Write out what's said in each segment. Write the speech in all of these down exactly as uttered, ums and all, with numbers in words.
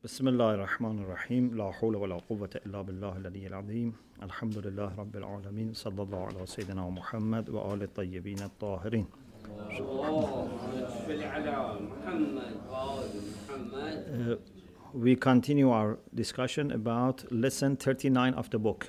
بسم الله الرحمن الرحيم لا حول ولا قوة إلا بالله العلي العظيم الحمد لله رب العالمين صلى الله على سيدنا محمد وآل الطيبين الطاهرين. Uh, we continue our discussion about lesson thirty-nine of the book.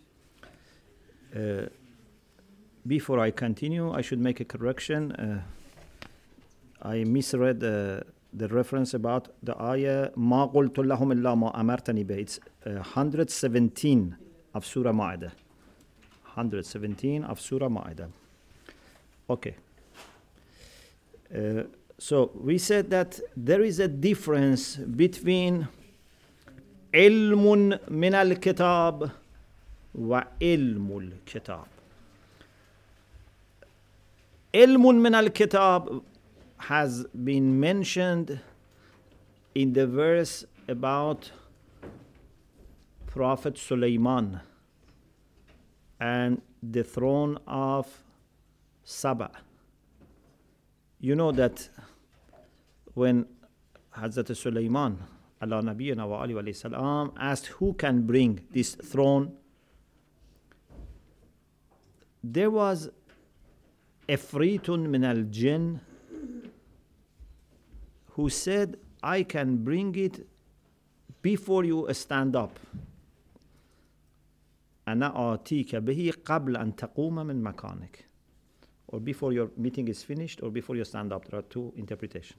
Uh, before I continue, I should make a correction. Uh, I misread uh, the reference about the ayah ما قلت لهم إلا ما أمرتني به. It's uh, one hundred seventeen of Surah Ma'idah. one hundred seventeen of Surah Ma'idah. Okay. Uh, so we said that there is a difference between علم من الكتاب وعلم الكتاب. علم من الكتاب has been mentioned in the verse about Prophet Sulaiman and the throne of Saba. You know that when Hazrat Sulaiman ala nabiyina wa alihi wa salam asked who can bring this throne, there was Ifritun min al-jinn who said, I can bring it before you stand up. أنا آتيك به قبل أن تقوم من مكانك. Or before your meeting is finished, or before you stand up. There are two interpretations.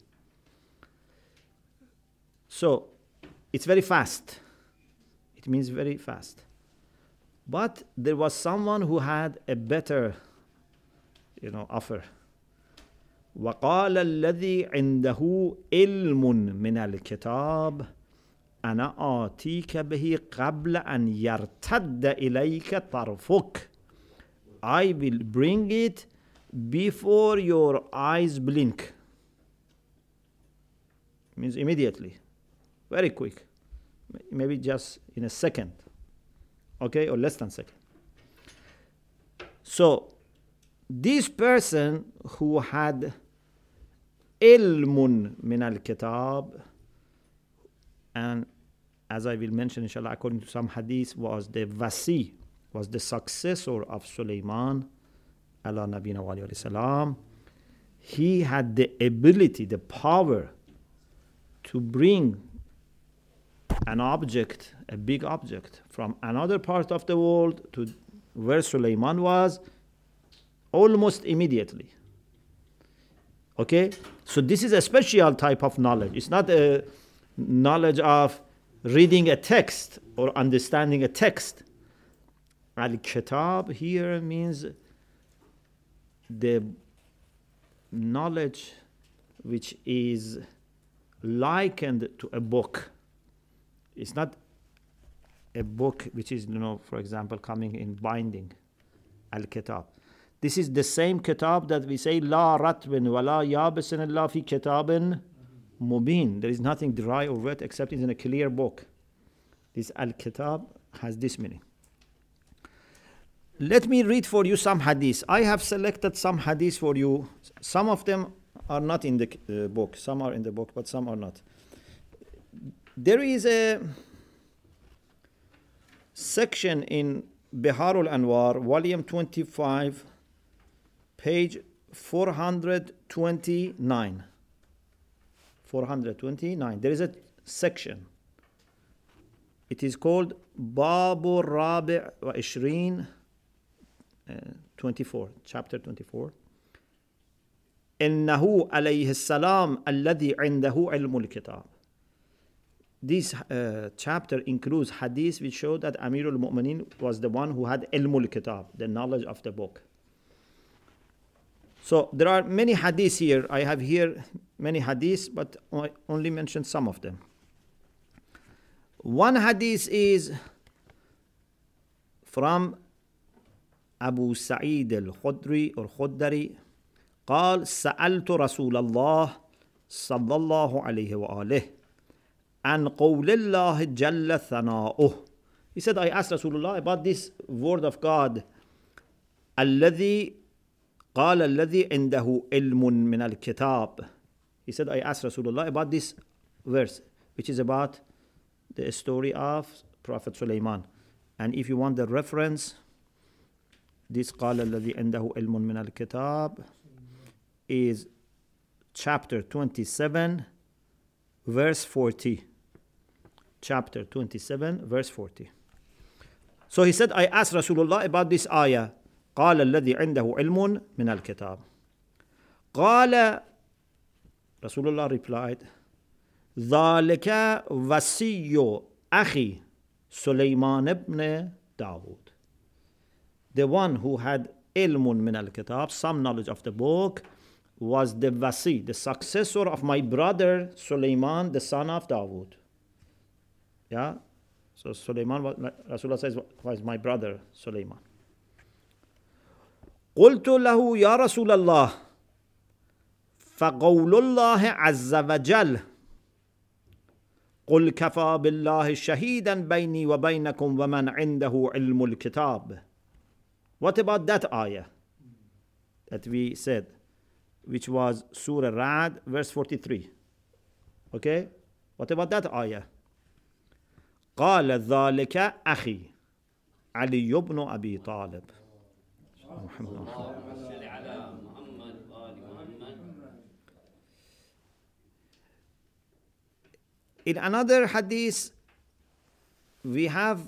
So, it's very fast. It means very fast. But there was someone who had a better, you know, offer. وقال الذي عنده علم من الكتاب أنا آتيك به قبل أن يرتد إليك طرفك. I will bring it before your eyes blink. Means immediately, very quick, maybe just in a second, okay, or less than a second. So this person who had ilmun min al-kitab, and as I will mention inshallah according to some hadith, was the wasi, was the successor of Sulaiman ala nabiyina wa alayhi salam. He had the ability, the power to bring an object, a big object, from another part of the world to where Sulaiman was almost immediately. Okay, so this is a special type of knowledge. It's not a knowledge of reading a text or understanding a text. Al-Kitab here means the knowledge which is likened to a book. It's not a book which is, you know, for example, coming in binding. Al-Kitab. This is the same kitab that we say, La ratbin wa la yabisin illa fi kitabin mubin. There is nothing dry or wet except it's in a clear book. This al-kitab has this meaning. Let me read for you some hadith. I have selected some hadith for you. Some of them are not in the uh, book. Some are in the book, but some are not. There is a section in Bihar al-Anwar, volume twenty-five, page four hundred twenty-nine. four hundred twenty-nine. There is a section. It is called Babu Rabi' wa Ishreen, twenty-four, chapter twenty-four. إنه عليه السلام الذي عنده علم الكتاب. This uh, chapter includes hadith which show that Amir al-Mu'minin was the one who had ilmul kitab, the knowledge of the book. So there are many hadiths here. I have here many hadiths, but I only mentioned some of them. One hadith is from Abu Sa'id al-Khudri or Khudri. قال سألت رسول الله صلى الله عليه وآله عن قول الله جل ثناؤه. He said, I asked Rasulullah about this word of God. الذي قال الذي عنده علم من الكتاب. He said, I asked Rasulullah about this verse, which is about the story of Prophet Sulaiman. And if you want the reference, this قال الذي عنده علم من الكتاب is chapter twenty-seven, verse forty. Chapter twenty-seven, verse forty. So he said, I asked Rasulullah about this ayah. قال الذي عنده علم من الكتاب. قال, Rasulullah replied, ذلك وصي أخي سليمان ibn Dawood. The one who had ilmun min al-kitab, some knowledge of the book, was the wasi, the successor of my brother Sulaiman, the son of Dawood. Yeah? So Sulaiman, Rasulullah says, was my brother Sulaiman. قلت له يا رسول الله فقول الله عز وجل قل كفى بالله شهيدا بيني وبينكم ومن عنده علم الكتاب. What about that ayah that we said, which was Surah Ra'd, verse forty-three? Okay? What about that ayah? قال ذلك أخي علي بن أبي طالب. In another hadith, we have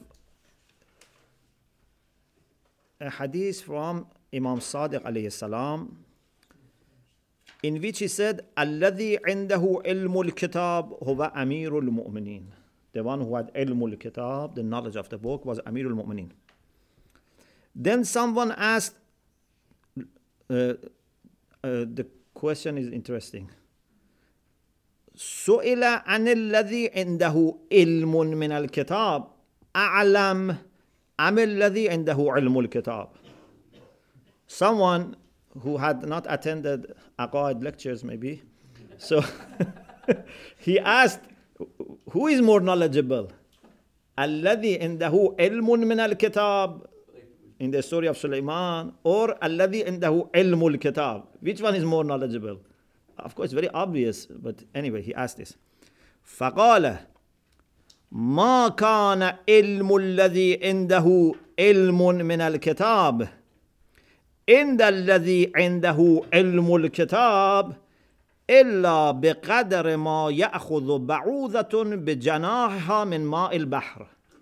a hadith from Imam Sadiq alayhi salam, in which he said, الذي عنده علم الكتاب هو أمير المؤمنين. The one who had علم الكتاب, the knowledge of the book, was أمير المؤمنين. Then someone asked, uh, uh, the question is interesting. سئل عن الذي عنده علم من الكتاب أعلم أم الذي عنده علم الكتاب. Someone who had not attended Aqaid lectures maybe, so he asked, who is more knowledgeable? الذي عنده علم من الكتاب, in the story of Sulaiman, or الذي عنده علم الكتاب? Which one is more knowledgeable? Of course, very obvious, but anyway, he asked this. فقال ما كان علم الذي عنده علم من الكتاب عند الذي عنده علم الكتاب إلا بقدر ما يأخذ بعوضة بجناحها من ماء البحر.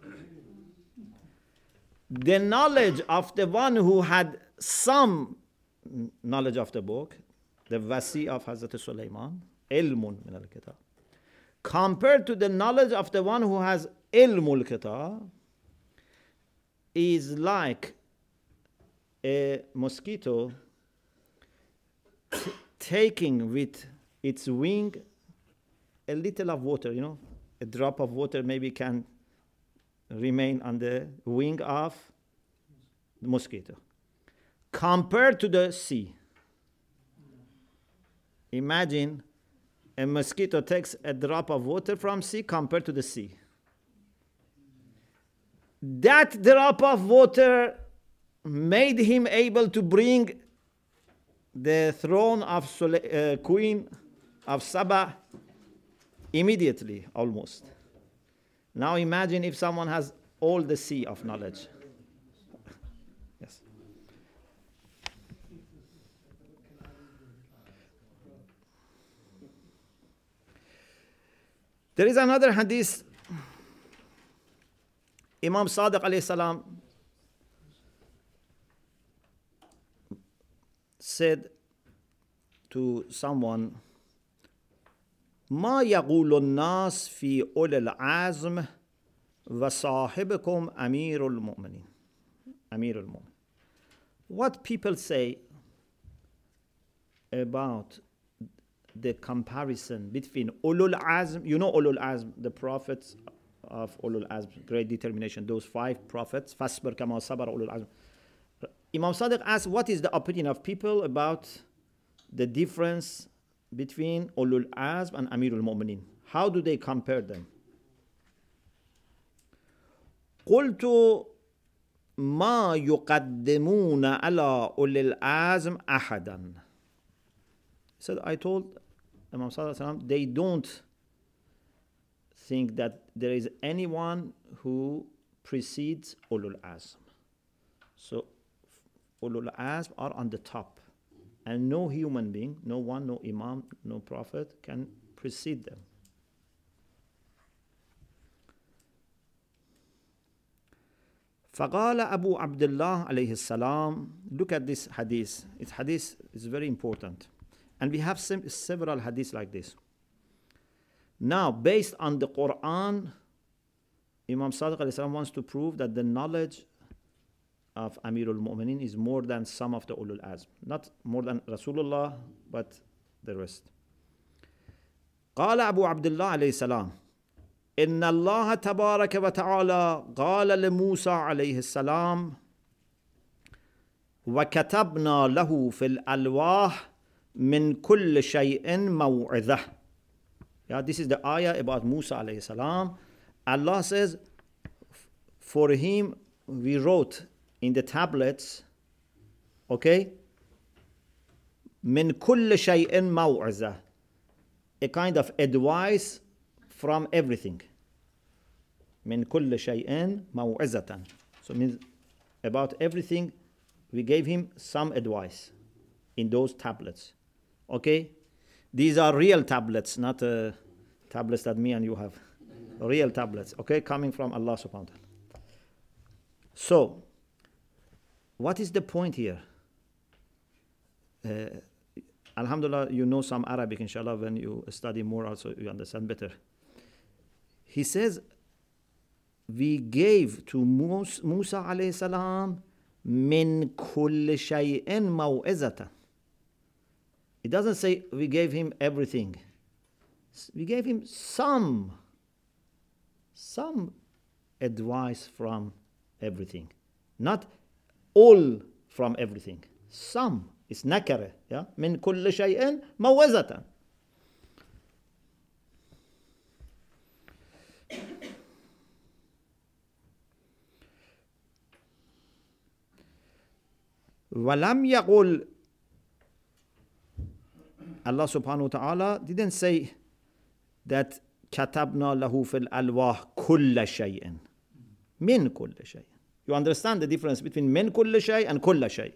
The knowledge of the one who had some knowledge of the book, the wasi of Hazrat Sulaiman, ilmun min al-kitab, compared to the knowledge of the one who has ilmul kitab, is like a mosquito t- taking with its wing a little of water, you know, a drop of water maybe can remain on the wing of the mosquito. Compared to the sea. Imagine a mosquito takes a drop of water from sea compared to the sea. That drop of water made him able to bring the throne of Sule- uh, Queen of Saba immediately, almost. Now imagine if someone has all the sea of knowledge. Yes. There is another hadith. Imam Sadiq alayhi salam said to someone, ما يقول الناس في أولي العزم وصاحبكم أمير المؤمنين. أمير المؤمنين. What people say about the comparison between Ulul Azm, you know Ulul Azm, the prophets of Ulul Azm, great determination, those five prophets, فَاصْبِرْ كَمَا صَبَرَ Ulul Azm. Imam Sadiq asked, what is the opinion of people about the difference between Ulul Azm and Amirul Mu'mineen? How do they compare them? قلت ما يقدمون على أولي العزم أحدا. He said, I told Imam Sallallahu Alaihi Wasallam, they don't think that there is anyone who precedes Ulul Azm. So Ulul Azm are on the top, and no human being, no one, no imam, no prophet can precede them. فقال أبو عبد الله عليه السلام. Look at this hadith. This hadith is very important. And we have sem- several hadiths like this. Now, based on the Quran, Imam Sadiq alayhi salam wants to prove that the knowledge of Amirul Mu'mineen is more than some of the Ulul Azm. Not more than Rasulullah, but the rest. قال أبو عبد الله عليه السلام إن الله تبارك وتعالى قال لموسى عليه السلام وكتبنا له في الألواح من كل شيء موعظة. Yeah, this is the ayah about Musa alayhi salam. Allah says, for him we wrote in the tablets, okay, من كل شيء موعظة, a kind of advice from everything. من كل شيء موعظة. So it means about everything we gave him some advice in those tablets. Okay? These are real tablets, not uh, tablets that me and you have. Real tablets, okay? Coming from Allah subhanahu wa ta'ala. So, what is the point here? Uh, Alhamdulillah, you know some Arabic, inshallah. When you study more also, you understand better. He says, we gave to Musa alayhi salam min kulli shay'in maw'izatan. It doesn't say we gave him everything. We gave him some, some advice from everything. Not all from everything. Some. It's nakara. Yeah? Min kulli shay'in maw'izatan. وَلَمْ يَقُلْ. Allah subhanahu wa ta'ala didn't say that كَتَبْنَا لَهُ فِي الْأَلْوَاحِ كُلَّ شَيْءٍ مِنْ كُلِّ شَيْءٍ. You understand the difference between مِنْ كُلِّ شَيْءٍ and كُلَّ شَيْءٍ.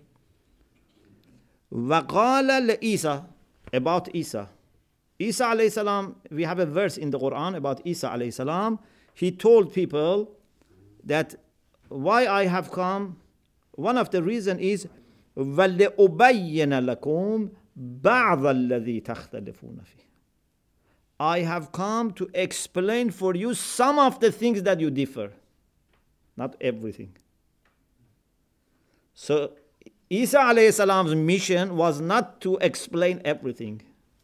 وَقَالَ لِإِيسَى. About Isa. Isa alayhi salam, we have a verse in the Quran about Isa alayhi salam. He told people that why I have come, one of the reasons is وَلِأُبَيِّنَ لَكُمْ بَعْضَ الَّذِي تَخْتَلِفُونَ فِيهِ. I have come to explain for you some of the things that you differ. Not everything. So Isa alayhi salam's mission was not to explain everything.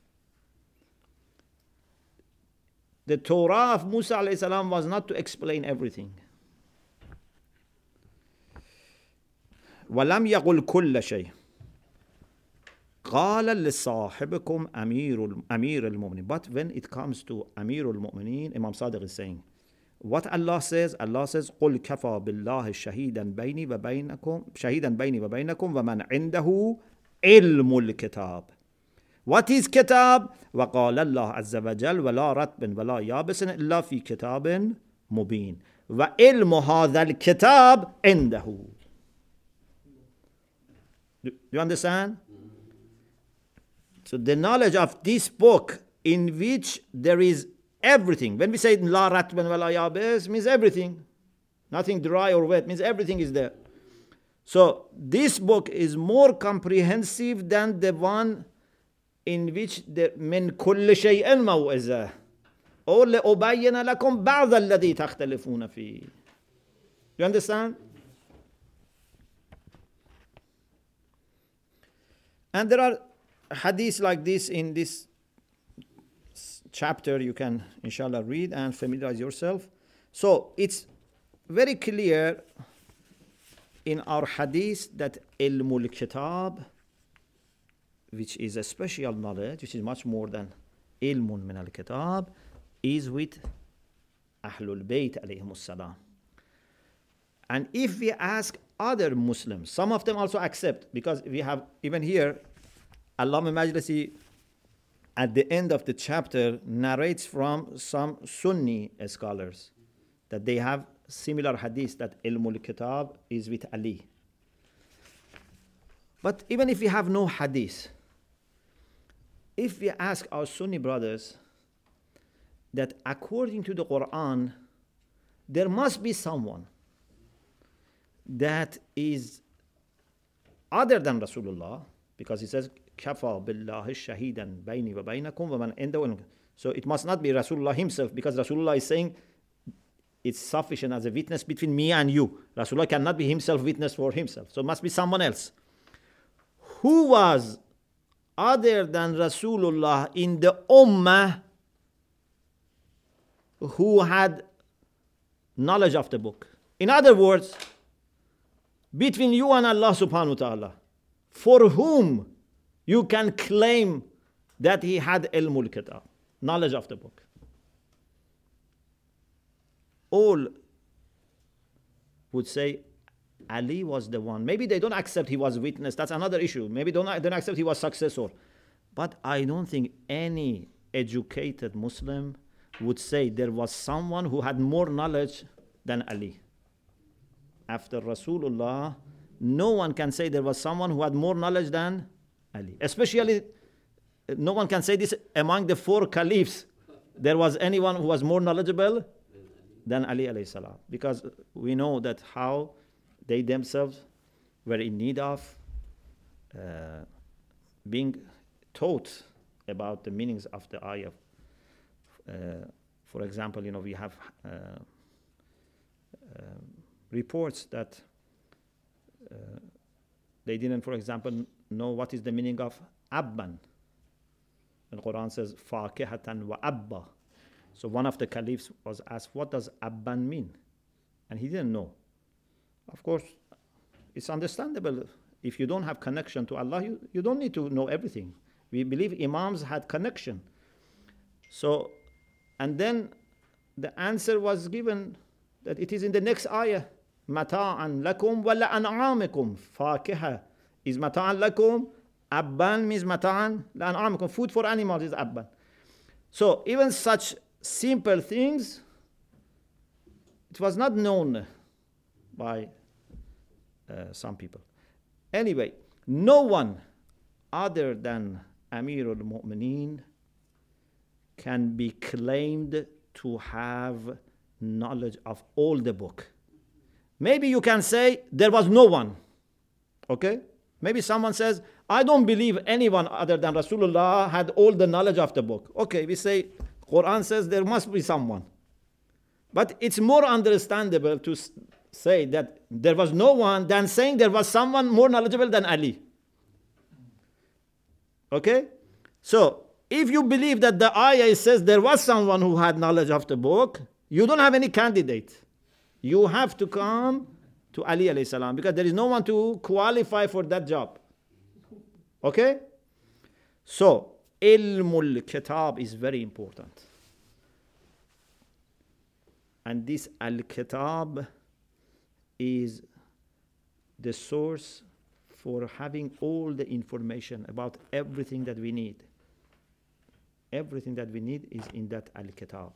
The Torah of Musa alayhi salam was not to explain everything. وَلَمْ يَقُلْ كُلَّ شَيْءٍ. قال لصاحبكم أمير أمير المؤمنين. But when it comes to أمير المؤمنين, Imam Sadiq is saying, what Allah says, Allah says, قل كفى بالله شهيدا بيني وبينكم شهيدا بيني وبينكم ومن عنده علم الكتاب. What is كتاب? وقال الله عز وجل ولا رطب ولا يابس إلا في كتاب مبين وعلم هذا الكتاب عنده. Do you understand? So the knowledge of this book in which there is everything. When we say la ratban wa la yabis, means everything. Nothing dry or wet, means everything is there. So this book is more comprehensive than the one in which the min kulli shay'in maw'izah. Or لأبين لكم بعض الذي تختلفون فيه. You understand? And there are hadiths like this in this chapter. You can inshallah read and familiarize yourself. So it's very clear in our hadith that ilmul kitab, which is a special knowledge, which is much more than ilmun min al kitab, is with Ahlul Bayt alayhimus salam. And if we ask other Muslims, some of them also accept, because we have even here Allama Majlisi at the end of the chapter, narrates from some Sunni scholars that they have similar hadith that Ilmul Kitab is with Ali. But even if we have no hadith, if we ask our Sunni brothers that according to the Quran, there must be someone that is other than Rasulullah, because he says, Kafa billahi shahidan bayni wa baynakum wa man indahu. So it must not be Rasulullah himself, because Rasulullah is saying it's sufficient as a witness between me and you. Rasulullah cannot be himself witness for himself. So it must be someone else. Who was other than Rasulullah in the Ummah who had knowledge of the book? In other words, between you and Allah subhanahu wa ta'ala, for whom you can claim that he had ilmul kitab, knowledge of the book. All would say Ali was the one. Maybe they don't accept he was witness. That's another issue. Maybe they don't, don't accept he was successor. But I don't think any educated Muslim would say there was someone who had more knowledge than Ali. After Rasulullah, no one can say there was someone who had more knowledge than Ali. Especially, no one can say this among the four caliphs. There was anyone who was more knowledgeable than Ali alayhi salam. Because we know that how they themselves were in need of uh, being taught about the meanings of the ayah. Uh, for example, you know, we have uh, uh, reports that uh, they didn't, for example, know what is the meaning of abban. The Quran says, fakihatan wa abba. So one of the caliphs was asked, what does abban mean? And he didn't know. Of course, it's understandable. If you don't have connection to Allah, you, you don't need to know everything. We believe Imams had connection. So, and then the answer was given that it is in the next ayah. Mata'an lakum wa la'an'amikum. Fakiha is mata'an lakum. Abban means mata'an la'an'amikum. Food for animals is abban. So even such simple things, it was not known by uh, some people. Anyway, no one other than Amir al-Mu'mineen can be claimed to have knowledge of all the book. Maybe you can say there was no one. Okay? Maybe someone says, I don't believe anyone other than Rasulullah had all the knowledge of the book. Okay, we say, Quran says there must be someone. But it's more understandable to say that there was no one than saying there was someone more knowledgeable than Ali. Okay? So, if you believe that the ayah says there was someone who had knowledge of the book, you don't have any candidate. You have to come to Ali alayhi salam, because there is no one to qualify for that job. Okay? So, ilmul kitab is very important. And this al-kitab is the source for having all the information about everything that we need. Everything that we need is in that al-kitab.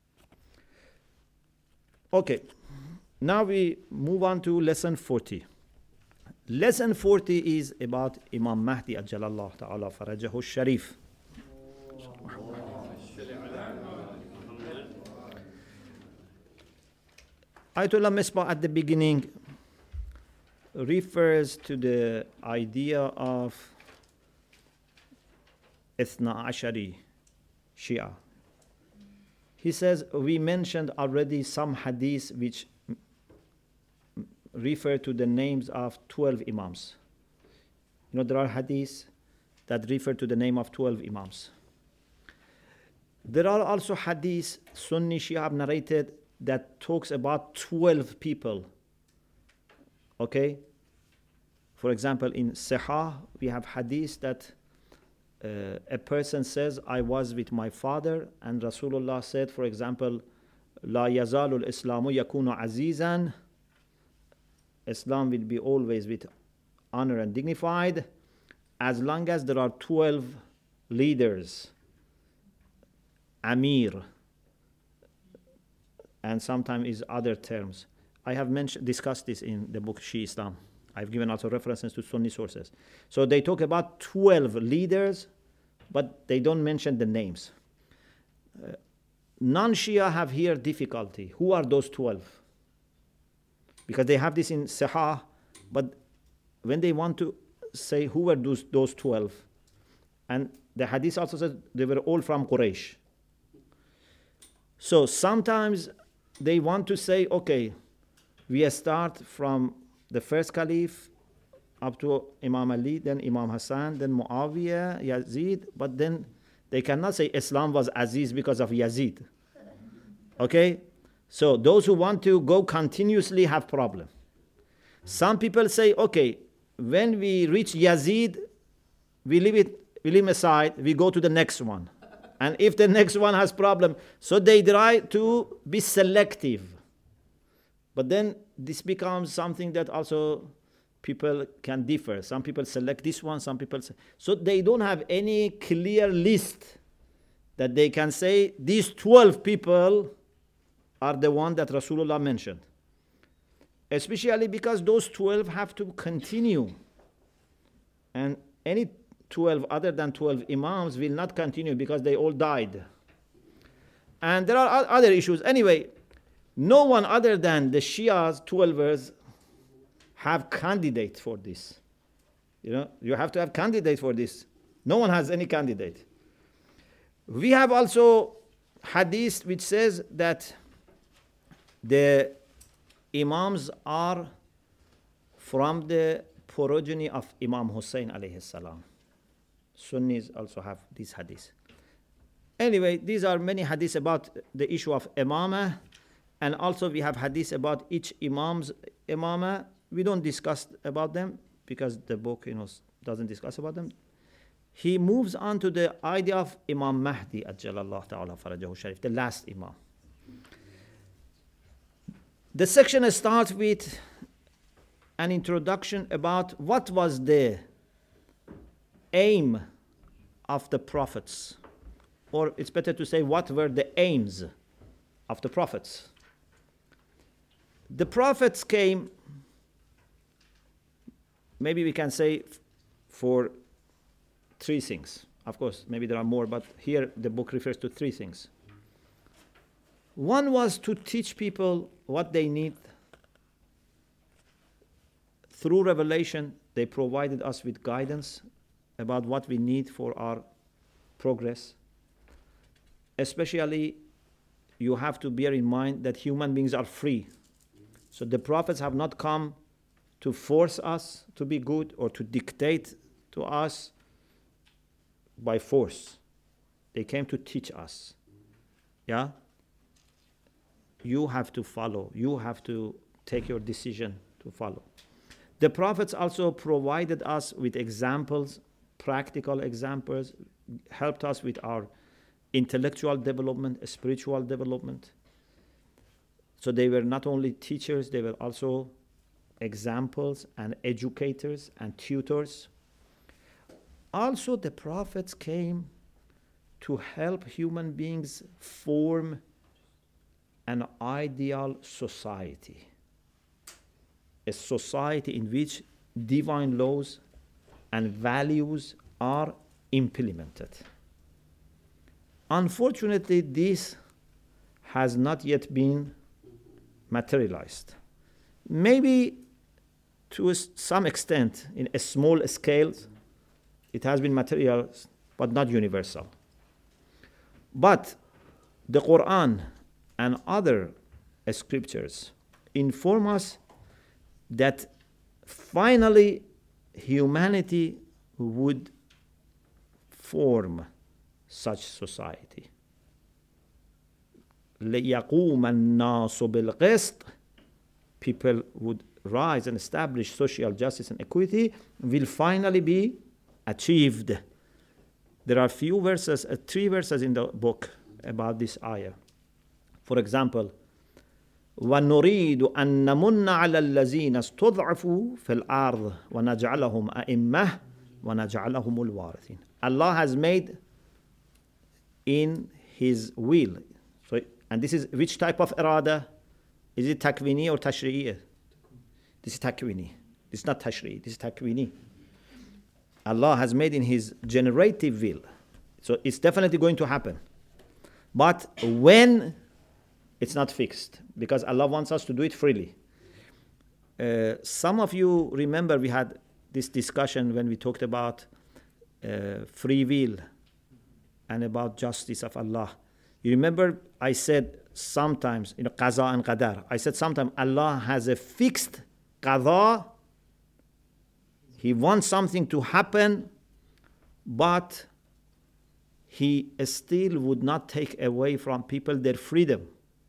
Okay, now we move on to lesson forty. Lesson forty is about Imam Mahdi Ajjalallahu Ta'ala Farajahu Sharif. Ayatollah Misbah at the beginning refers to the idea of Ithna Ashari Shia. He says, we mentioned already some hadiths which refer to the names of twelve imams. You know, there are hadiths that refer to the name of twelve imams. There are also hadiths Sunni Shia have narrated that talks about twelve people. Okay? For example, in Sahih, we have hadith that uh, a person says, I was with my father, and Rasulullah said, for example, La yazalul Islamu yakunu azizan. Islam will be always with honor and dignified, as long as there are twelve leaders Amir, and sometimes is other terms. I have mentioned, discussed this in the book Shia Islam. I've given also references to Sunni sources. So they talk about twelve leaders, but they don't mention the names. Uh, Non-Shia have here difficulty. Who are those twelve? Because they have this in Sahih, but when they want to say who were those, those twelve, and the hadith also says they were all from Quraysh. So sometimes they want to say, okay, we start from the first caliph up to Imam Ali, then Imam Hassan, then Muawiyah, Yazid, but then they cannot say Islam was Aziz because of Yazid. Okay? So those who want to go continuously have problem. Some people say, okay, when we reach Yazid, we leave it, we leave him aside, we go to the next one. And if the next one has problem, so they try to be selective. But then this becomes something that also people can differ. Some people select this one, some people say. So they don't have any clear list that they can say these twelve people are the one that Rasulullah mentioned. Especially because those twelve have to continue. And any twelve other than twelve imams will not continue because they all died. And there are other issues. Anyway, no one other than the Shias, twelvers, have candidate for this. You know, you have to have candidate for this. No one has any candidate. We have also hadith which says that the imams are from the progeny of Imam Hussein alayhi salam. Sunnis also have this hadith. Anyway, these are many hadiths about the issue of imamah, and also we have hadiths about each imam's imamah. We don't discuss about them because the book, you know, doesn't discuss about them. He moves on to the idea of Imam Mahdi ajjalallahu ta'ala farajahu sharif, the last imam. The section starts with an introduction about what was the aim of the prophets, or it's better to say what were the aims of the prophets. The prophets came, maybe we can say f- for three things. Of course, maybe there are more, but here the book refers to three things. One was to teach people what they need. Through revelation, they provided us with guidance about what we need for our progress. Especially, you have to bear in mind that human beings are free. So the prophets have not come to force us to be good or to dictate to us by force. They came to teach us. Yeah? You have to follow. You have to take your decision to follow. The prophets also provided us with examples, practical examples, helped us with our intellectual development, spiritual development. So they were not only teachers, they were also examples and educators and tutors. Also, the prophets came to help human beings form an ideal society, a society in which divine laws and values are implemented. Unfortunately, this has not yet been materialized. Maybe to some extent, in a small scale, it has been materialized, but not universal. But the Quran and other scriptures inform us that finally humanity would form such society. لِيَقُومَ النَّاسُ بِالْقِسْطِ. People would rise and establish social justice and equity will finally be achieved. There are few verses, uh, three verses in the book about this ayah. For example, وَنُرِيدُ أَن نَمُنَّ عَلَى الَّذِينَ اسْتُضْعِفُوا فِي الْأَرْضِ وَنَجْعَلَهُمْ أَئِمَّةً وَنَجْعَلَهُمُ الْوَارِثِينَ. Allah has made in his will. So, and this is which type of irada? Is it takwini or tashri'iyya? This is takwini. This is not tashri'i. This is takwini. Allah has made in his generative will. So it's definitely going to happen. But when, it's not fixed, because Allah wants us to do it freely. Uh, some of you remember we had this discussion when we talked about uh, free will and about justice of Allah. You remember I said sometimes, you know, qaza and qadar. I said sometimes Allah has a fixed qada. He wants something to happen, but he still would not take away from people their freedom.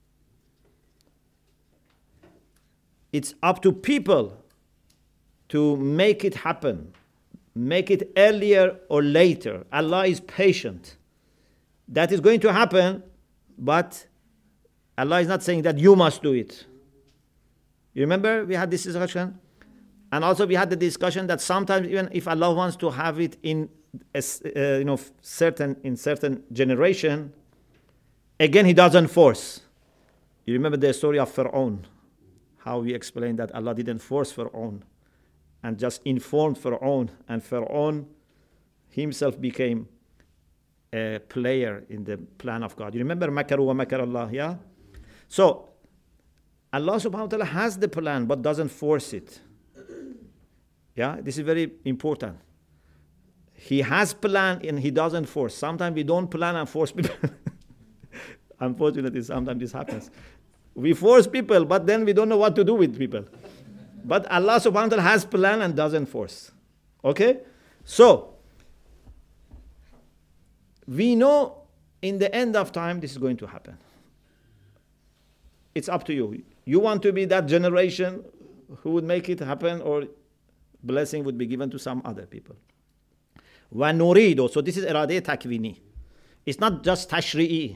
It's up to people to make it happen, make it earlier or later. Allah is patient. That is going to happen, but Allah is not saying that you must do it. You remember we had this discussion? And also we had the discussion that sometimes even if Allah wants to have it in a, uh, you know, certain in certain generation, again he doesn't force. You remember the story of Fir'aun, how we explained that Allah didn't force Fir'aun and just informed Fir'aun, and Fir'aun himself became a player in the plan of God. You remember makaru wa makar Allah, yeah? So Allah subhanahu wa ta'ala has the plan but doesn't force it. Yeah, this is very important. He has plan and he doesn't force. Sometimes we don't plan and force people. Unfortunately, sometimes this happens. We force people, but then we don't know what to do with people. But Allah subhanahu wa ta'ala has plan and doesn't force. Okay? So, we know in the end of time this is going to happen. It's up to you. You want to be that generation who would make it happen, or blessing would be given to some other people. وَنُرِيدُ. So this is irade takwini. It's not just tashri'i.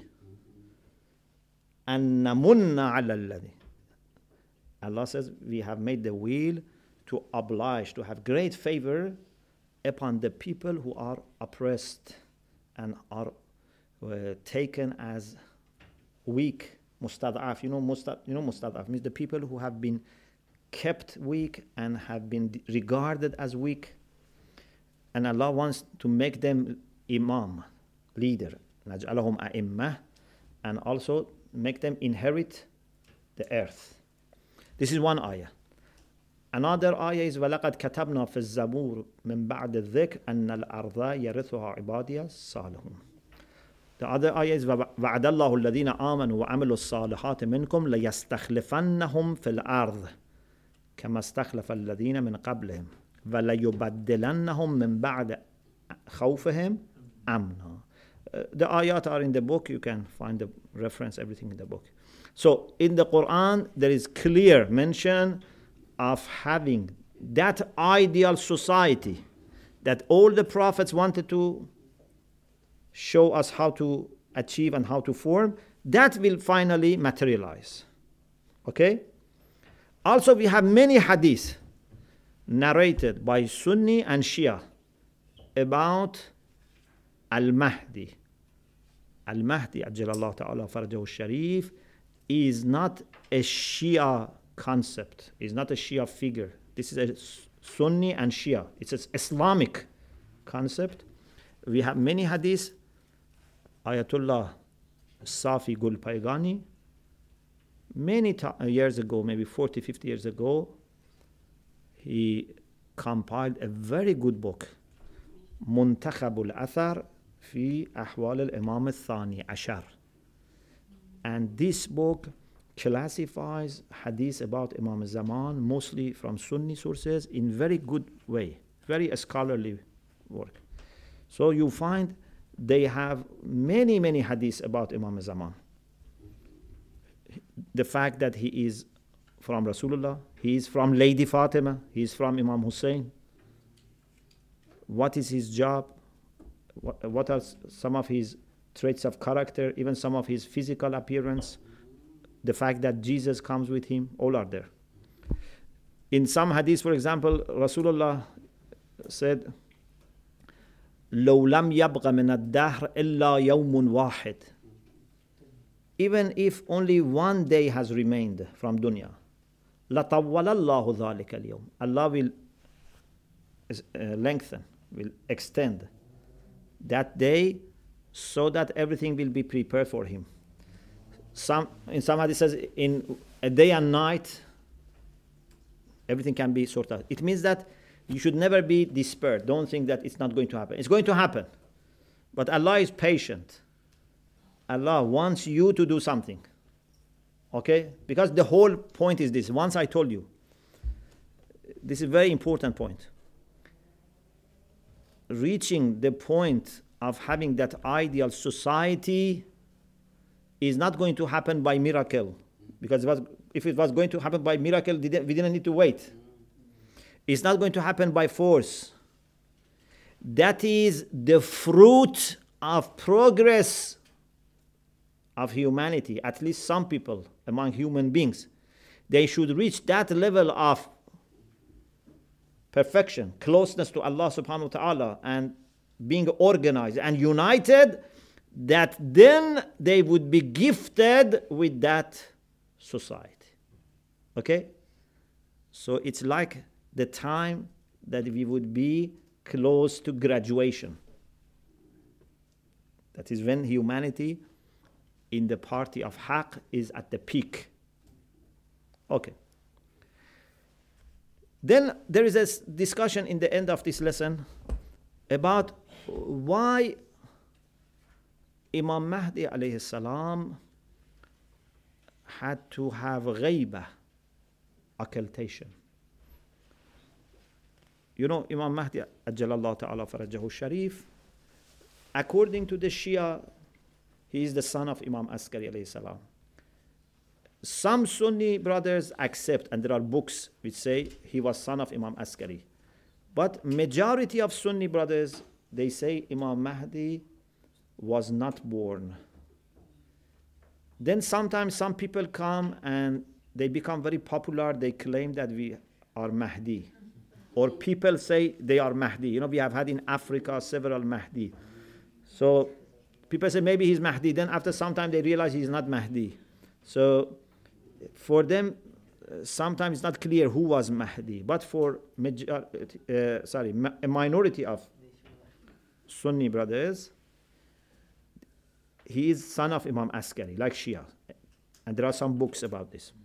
أَن نَمُنَّ عَلَى الَّذِي. Allah says we have made the will to oblige, to have great favor upon the people who are oppressed and are uh, taken as weak. Mustad'af. You know, mustad, you know mustad'af means the people who have been kept weak and have been regarded as weak. And Allah wants to make them imam, leader. نَجْعَلَهُمْ أَئِمَّةً. And also make them inherit the earth. This is one ayah. Another ayah is وَلَقَدْ كَتَبْنَا فِي الزَّبُورِ مِنْ بَعْدِ الذِّكْرِ أَنَّ الْأَرْضَ يَرِثُهَا عِبَادِيَ الصَّالِحُونَ. The other ayah is وَعَدَ اللَّهُ الَّذِينَ آمَنُوا وَعَمِلُوا الصَّالِحَاتِ مِنْكُمْ لَيَسْتَخْلِفَنَّهُمْ فِي الْأَرْضِ كَمَا اسْتَخْلَفَ الَّذِينَ مِنْ قَبْلِهِمْ وَلَيُبَدِّلَنَّهُمْ مِنْ بَعْدِ خَوْفِهِمْ أَمْنًا. Uh, the ayat are in the book. You can find the reference, everything in the book. So in the Quran, there is clear mention of having that ideal society that all the prophets wanted to show us how to achieve and how to form. That will finally materialize. Okay? Also, we have many hadith narrated by Sunni and Shia about Al-Mahdi. Al-Mahdi, Ajjalallahu Ta'ala Farajahu Sharif, is not a Shia concept, is not a Shia figure. This is a Sunni and Shia. It's an Islamic concept. We have many hadiths. Ayatollah Safi Gul Paigani, many ta- years ago, maybe forty, fifty years ago, he compiled a very good book, Muntakhab al-Athar fi Ahwal al-Imam al-Thani Ashar. And this book classifies hadith about Imam al-Zaman, mostly from Sunni sources, in very good way, very scholarly work. So you find they have many, many hadiths about Imam al-Zaman. The fact that he is from Rasulullah, he is from Lady Fatima, he is from Imam Hussein. What is his job? What, what are some of his traits of character, even some of his physical appearance? The fact that Jesus comes with him, all are there. In some hadiths, for example, Rasulullah said, لو لم يبق من الدهر إلا يوم واحد even if only one day has remained from dunya, لَطَوَّلَ اللَّهُ ذَلِكَ الْيَوْمِ, Allah will uh, lengthen, will extend that day so that everything will be prepared for him. Some, in some hadith says, in a day and night, everything can be sorted out. It means that you should never be despaired. Don't think that it's not going to happen. It's going to happen. But Allah is patient. Allah wants you to do something. Okay? Because the whole point is this. Once I told you, this is a very important point. Reaching the point of having that ideal society is not going to happen by miracle. Because it was, if it was going to happen by miracle, we didn't need to wait. It's not going to happen by force. That is the fruit of progress of humanity. At least some people among human beings, they should reach that level of perfection, closeness to Allah subhanahu wa ta'ala, and being organized and united, that then they would be gifted with that society. Okay? So it's like the time that we would be close to graduation. That is when humanity in the party of Haqq is at the peak. Okay. Then there is a discussion in the end of this lesson about why Imam Mahdi alayhi salam had to have ghaibah, occultation. You know, Imam Mahdi Ajjalallahu Ta'ala Farajahu Sharif, according to the Shia, he is the son of Imam Askari alayhi salam. Some Sunni brothers accept, and there are books which say he was son of Imam Askari. But majority of Sunni brothers, they say Imam Mahdi was not born. Then sometimes some people come and they become very popular. They claim that we are Mahdi. Or people say they are Mahdi. You know, we have had in Africa several Mahdi. So people say maybe he's Mahdi. Then after some time they realize he's not Mahdi. So for them, uh, sometimes it's not clear who was Mahdi. But for major, uh, sorry, ma- a minority of Sunni brothers, he is son of Imam Askari, like Shia. And there are some books about this.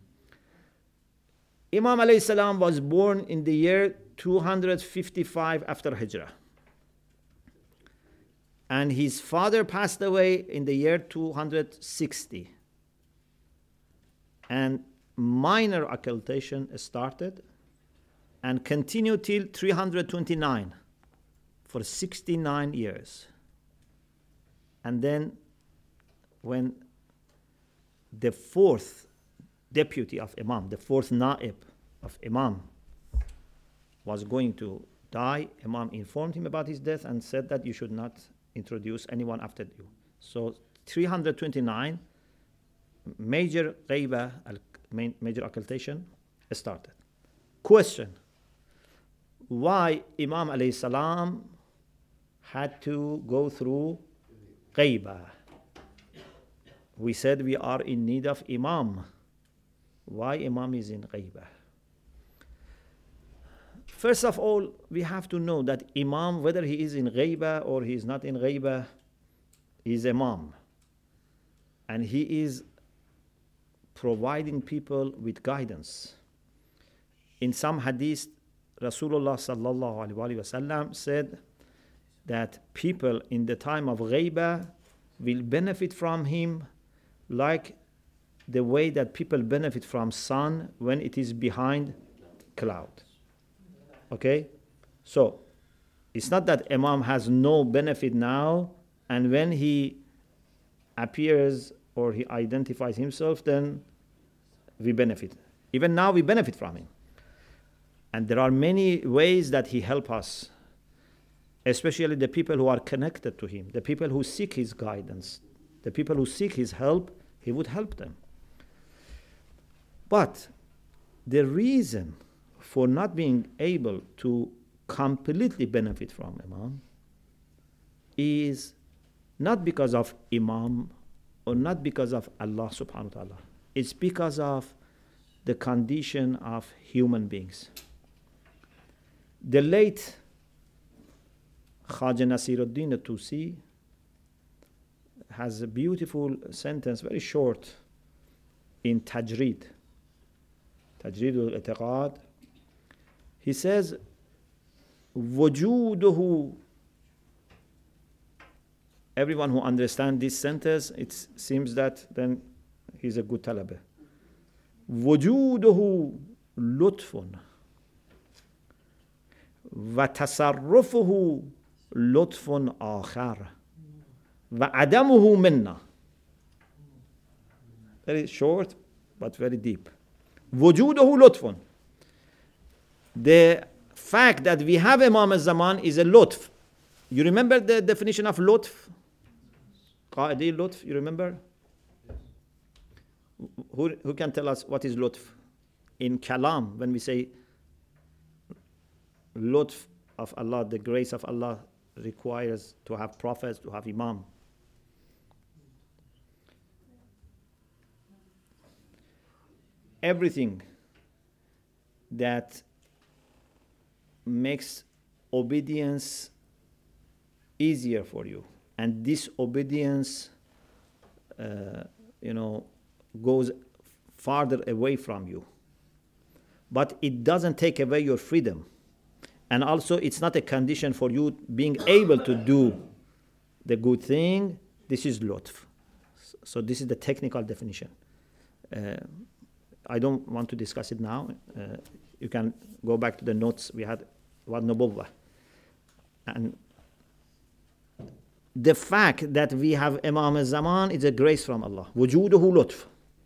Imam alayhi salam was born in the year two hundred fifty-five after Hijrah. And his father passed away in the year two hundred sixty. And minor occultation started and continued till three hundred twenty-nine for sixty-nine years. And then when the fourth deputy of Imam, the fourth Na'ib of Imam was going to die, Imam informed him about his death and said that you should not introduce anyone after you. So three hundred twenty-nine, major ghaibah, major occultation started. Question: why Imam alayhi salam had to go through ghaibah? We said we are in need of Imam. Why Imam is in ghaibah? First of all, we have to know that Imam, whether he is in ghaibah or he is not in ghaibah, is Imam. And he is providing people with guidance. In some hadith, Rasulullah sallallahu alaihi wasallam said that people in the time of ghaibah will benefit from him like the way that people benefit from sun when it is behind cloud. Okay? So, it's not that Imam has no benefit now, and when he appears or he identifies himself, then we benefit. Even now we benefit from him. And there are many ways that he helps us, especially the people who are connected to him, the people who seek his guidance, the people who seek his help, he would help them. But the reason for not being able to completely benefit from Imam is not because of Imam or not because of Allah subhanahu wa ta'ala. It's because of the condition of human beings. The late Khaja Nasiruddin Tusi has a beautiful sentence, very short, in Tajreed. Tajreed al-I'tiqad. He says, وجوده. Everyone who understands this sentence, it seems that then he's a good talaba. وجوده لطف وتصرفه لطف آخر وعدمه منا. Very short but very deep. وجوده لطف. The fact that we have Imam al-Zaman is a lutf. You remember the definition of lutf? Qaidi lutf, you remember? Who, who can tell us what is lutf? In kalam, when we say lutf of Allah, the grace of Allah requires to have prophets, to have imam. Everything that makes obedience easier for you, and disobedience, uh, you know, goes farther away from you. But it doesn't take away your freedom. And also, it's not a condition for you being able to do the good thing. This is lutf. So this is the technical definition. Uh, I don't want to discuss it now. Uh, you can go back to the notes we had about Nubuwwah. And the fact that we have Imam al-Zaman is a grace from Allah. وجوده لطف.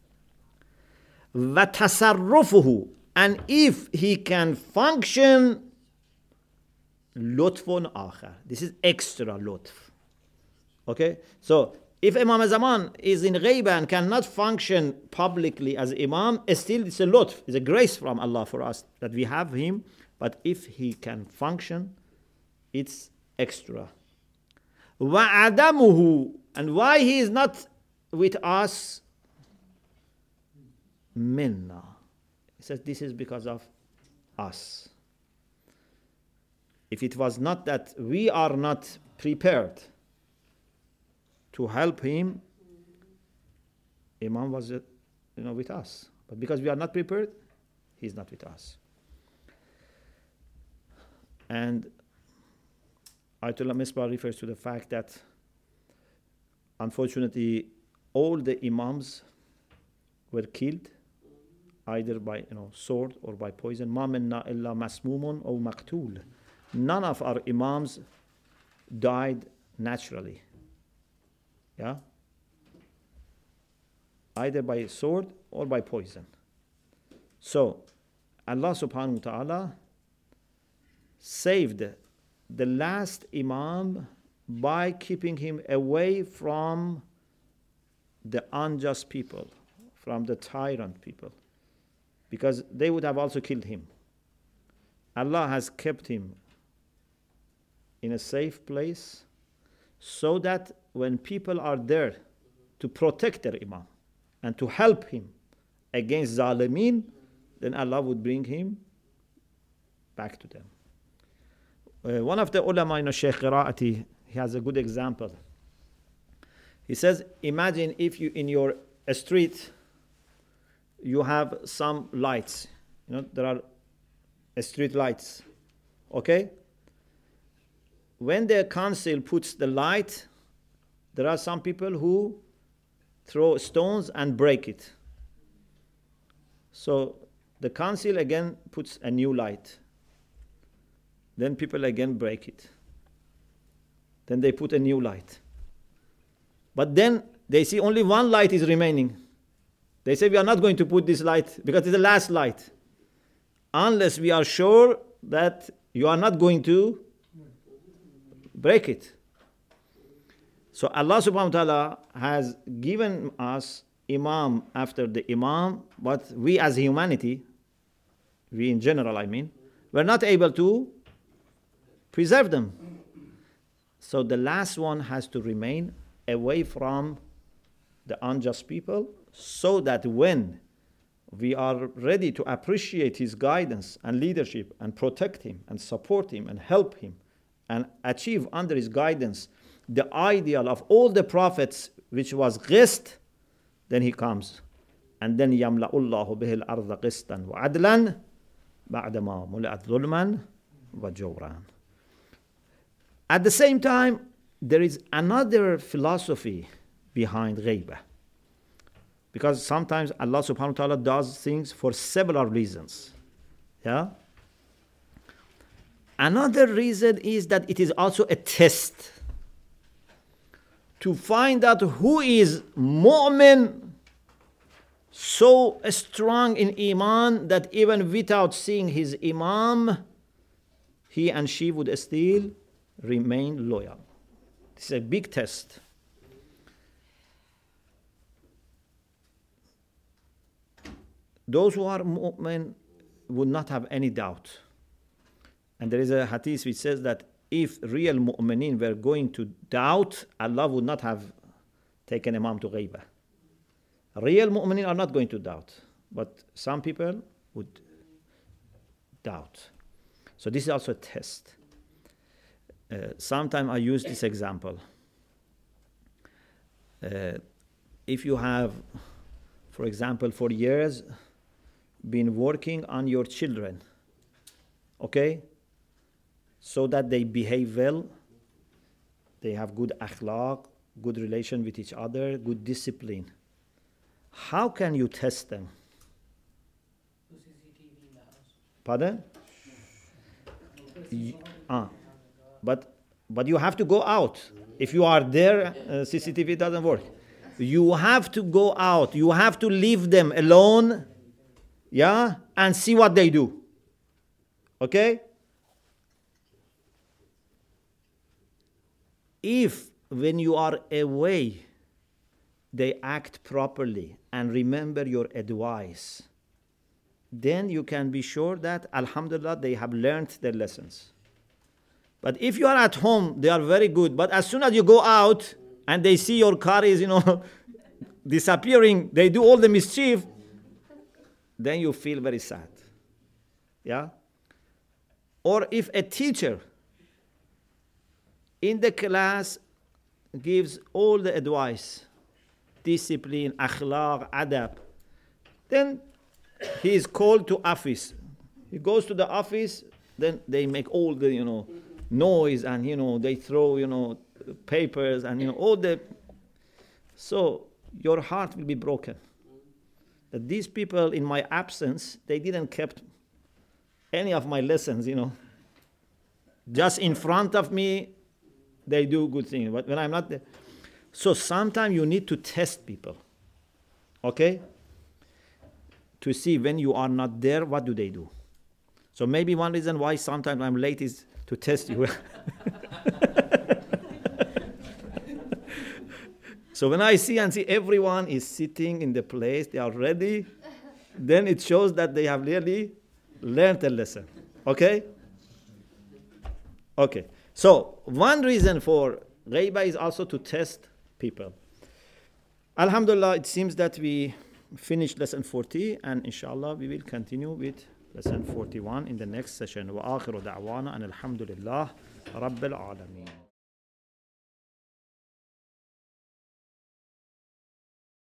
وتصرفه. And if he can function, لطف آخر. This is extra lutf. Okay? So, if Imam al-Zaman is in ghaiba and cannot function publicly as Imam, still it's a lutf, it's a grace from Allah for us that we have him. But if he can function, it's extra. وَعَدَمُهُ. And why he is not with us? Minna. He says this is because of us. If it was not that we are not prepared to help him, Imam was, you know, with us. But because we are not prepared, he's not with us. And Ayatollah Misbah refers to the fact that, unfortunately, all the Imams were killed, either by, you know, sword or by poison. مَا مِنَّا إِلَّا مَسْمُومٌ أَوْ مَقْتُولٌ. None of our Imams died naturally. Yeah? Either by sword or by poison. So, Allah subhanahu wa ta'ala saved the last Imam by keeping him away from the unjust people, from the tyrant people, because they would have also killed him. Allah has kept him in a safe place so that when people are there to protect their Imam and to help him against Zalimeen, then Allah would bring him back to them. Uh, one of the ulama, you know, Shaykh Qira'ati, he has a good example. He says, imagine if you in your street you have some lights. You know, there are street lights. Okay? When the council puts the light, there are some people who throw stones and break it. So the council again puts a new light. Then people again break it. Then they put a new light. But then they see only one light is remaining. They say, we are not going to put this light because it's the last light, unless we are sure that you are not going to break it. So Allah subhanahu wa ta'ala has given us Imam after the Imam, but we as humanity, we in general I mean, we're not able to preserve them. So the last one has to remain away from the unjust people, so that when we are ready to appreciate his guidance and leadership and protect him and support him and help him and achieve under his guidance the ideal of all the prophets, which was qist, then he comes. And then يَمْلَأُ اللَّهُ بِهِ الْأَرْضَ قِسْطًا وَعَدْلًا بَعْدَمَا مُلِئَتْ ظُلْمًا وَجَوْرًا. At the same time, there is another philosophy behind ghaibah. Because sometimes Allah subhanahu wa ta'ala does things for several reasons. Yeah? Another reason is that it is also a test to find out who is mu'min, so strong in iman that even without seeing his imam, he and she would still remain loyal. This is a big test. Those who are mu'min would not have any doubt. And there is a hadith which says that if real mu'minin were going to doubt, Allah would not have taken imam to ghaibah. Real mu'minin are not going to doubt, but some people would doubt. So this is also a test. Uh, Sometimes I use this example. Uh, if you have, for example, for years, been working on your children, okay, so that they behave well, they have good akhlaq, good relation with each other, good discipline. How can you test them? Pardon? Y- ah, but but you have to go out. If you are there, uh, C C T V doesn't work. You have to go out. You have to leave them alone, yeah, and see what they do. Okay? If when you are away, they act properly and remember your advice, then you can be sure that, alhamdulillah, they have learned their lessons. But if you are at home, they are very good. But as soon as you go out and they see your car is, you know, disappearing, they do all the mischief, then you feel very sad. Yeah? Or if a teacher in the class gives all the advice, discipline, akhlaq, adab, then he is called to office. He goes to the office, then they make all the, you know, noise and, you know, they throw, you know, papers and, you know, all the... So your heart will be broken. That these people, in my absence, they didn't kept any of my lessons, you know. Just in front of me, they do good things. But when I'm not there... So sometimes you need to test people, okay? To see when you are not there, what do they do? So maybe one reason why sometimes I'm late is to test you. So when I see and see everyone is sitting in the place, they are ready, then it shows that they have really learned a lesson, okay? Okay, so one reason for ghaibah is also to test people. Alhamdulillah, it seems that we finished lesson forty, and inshallah we will continue with lesson forty-one in the next session. Wa akhiru da'wana an alhamdulillah rabbil alameen.